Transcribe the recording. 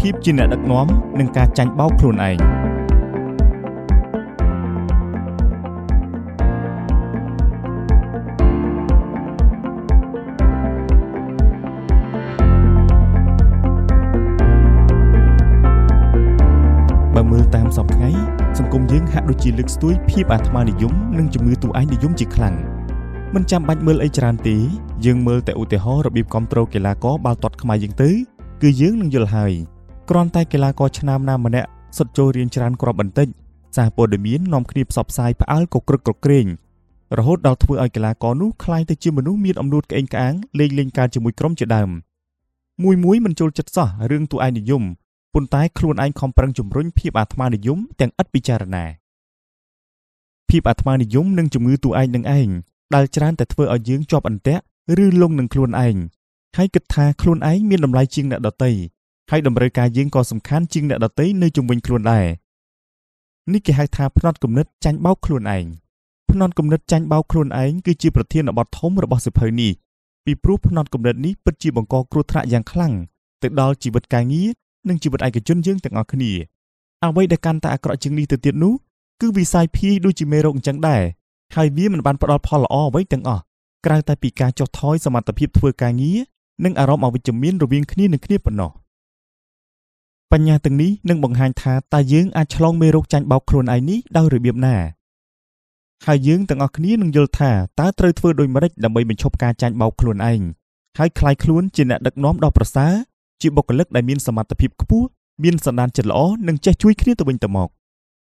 ភាពជាអ្នកដឹកនាំនិងការចាញ់បោកខ្លួនឯងបើមើលតាមសពថ្ងៃសង្គមយើងហាក់ដូចជាលើកស្ទួយភាពអាត្មានិយមនិងជំនឿតួឯងនិយមជាខ្លាំងមិនចាំបាច់មើលអីច្រើនទេយើងមើលតែឧទាហរណ៍របៀបគ្រប់គ្រងកីឡាករបាល់ទាត់ខ្មែរយើងទៅគឺយើងនឹងយល់ហើយគ្រាន់តែកីឡាករឆ្នើមណាម្នាក់សុទ្ធចូលរៀនច្រើនគ្រាប់បន្តិចសារព័ត៌មាននាំគ្នាផ្សព្វផ្សាយផ្អើលក៏ក្រឹកក្រែងរហូតដល់ធ្វើឲ្យកីឡាករនោះក្លាយទៅជាមនុស្សមានអំនួតក្អេងក្អាងលេងការជាមួយក្រុមជាដើមមួយមិនចូលចិត្តសោះរឿងតួឯងនិយមប៉ុន្តែខ្លួនឯងខំប្រឹងជំរុញភាពអាត្មានិយមទាំងឥតពិចារណាភាពអាត្មានិយមនិងជំងឺតួឯងនឹងឯងដែលច្រើនតែធ្វើឲ្យយើងជាប់អន្ទាក់ឬលងនឹងខ្លួនឯងហើយគិតថាខ្លួនឯងមានតម្លៃជាងអ្នកដទៃហើយតម្រូវការយើងក៏សំខាន់ជាងអ្នកដទៃនៅជុំវិញខ្លួនដែរនេះគេហៅថាផ្នត់គំនិតចាញ់បោកខ្លួនឯងផ្នត់គំនិតចាញ់បោកខ្លួនឯងគឺជាប្រធានបទធំរបស់សៀវភៅនេះពីព្រោះផ្នត់គំនិតនេះពិតជាបង្កគ្រោះថ្នាក់យ៉ាងខ្លាំងទៅដល់ជីវិតការងារនិងជីវិតឯកជនយើងទាំងអស់គ្នាអ្វីដែលកាន់តែអាក្រក់ជាងនេះទៅទៀតនោះគឺវិស័យភាយដូចជាមេរោគអញ្ចឹងដែរហើយវាមិនបានផ្ដល់ផលល្អអ្វីទាំងអស់ក្រៅតែពីការចុះថយសមត្ថភាពធ្វើការងារនិងអារម្មណ៍អវិជ្ជមានរវាងគ្នានឹងគ្នាប៉ុណ្ណោះបញ្ញាទាំងនេះនឹងបង្ហាញថាតើយើងអាចឆ្លងមេរោគចាញ់បោកខ្លួនឯងនេះដោយរបៀបណាហើយយើងទាំងអស់គ្នានឹងយល់ថាតើត្រូវធ្វើដូចម្តេចដើម្បីបញ្ឈប់ការចាញ់បោកខ្លួនឯងហើយក្លាយខ្លួនជាអ្នកដឹកនាំដ៏ប្រសើរជាបុគ្គលិកដែលមានសមត្ថភាពខ្ពស់មានសន្តានចិត្តល្អនិងចេះជួយគ្នាទៅវិញទៅមក